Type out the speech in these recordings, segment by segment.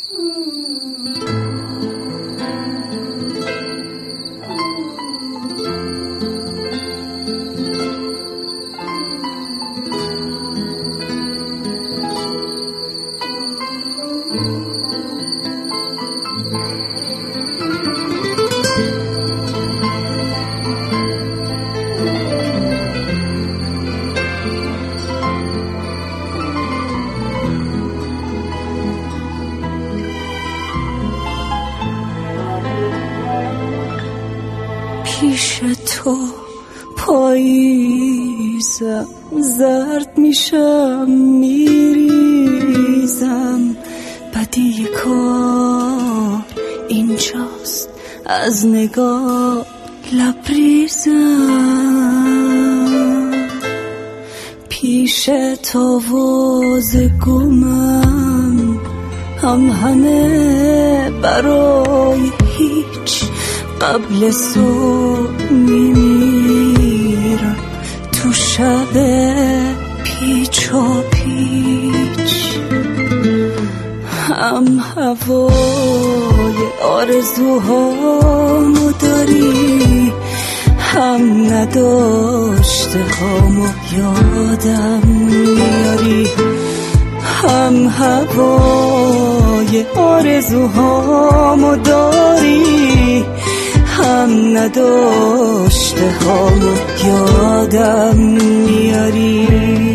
پیش تو پاییزم، زرد میشم میریزم، بدی کار اینجاست از نگاه لبریزم. پیش تاواز گمم، همه برای هیچ، قبل صبح میمیرم تو شب پیچ و پیچ. هم هوای آرزوهامو داری، هم نداشته هامو یادم میاری. هم هوای آرزوهامو داری، هم نداشته هامو یادم میاری.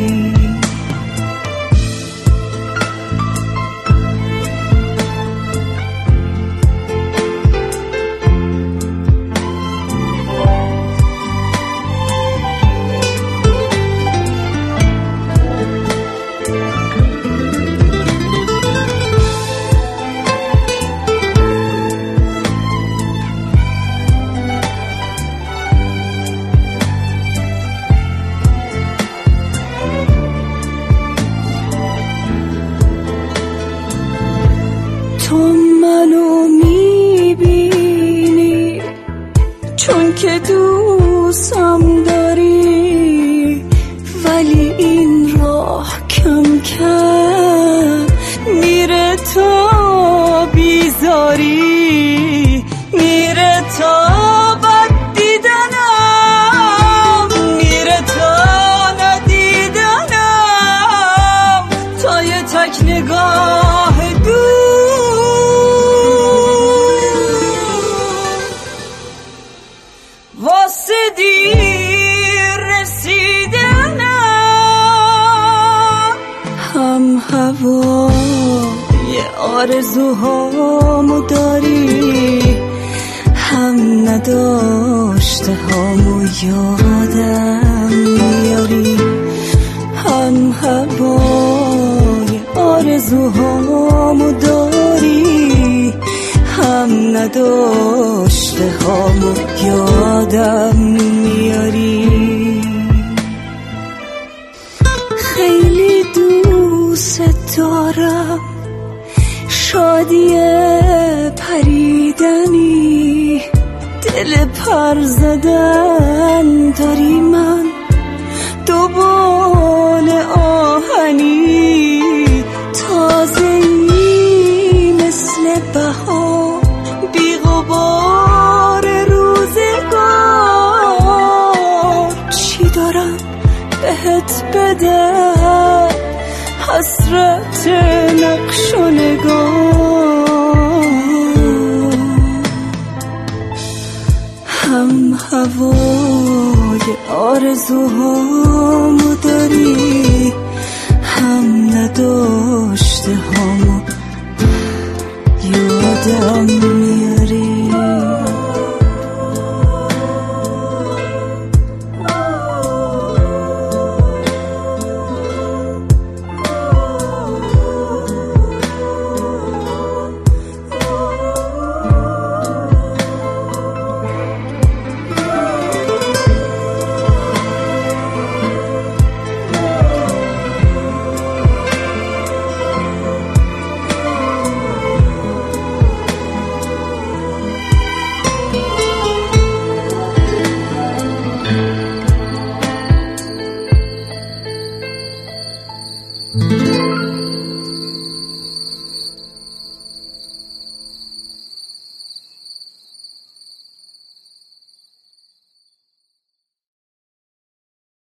تو منو میبینی چون که دوستم داری، ولی این راه کم کم میره تا بیزاری، میره تا بد دیدنم، میره تا ندیدنم، تا یه تک نگاه دور واسه دیر رسیدنم. هم هوای آرزوهامو داری، هم نداشته هامو یادم میاری. هم هوای آرزوهامو داری، هم نداشته هامو یادم میاری. خیلی دوست دارم، شادی پریدنی، دل پر زدن داری، من دوبال آهنی، تازه‌ای مثل بهار، بی غبار روزگار. چی دارم بهت بدم، حسرت نقش و نگار. هم هوای آرزوهامو داری، هم نداشته هامو یادم میاری. Mm-hmm.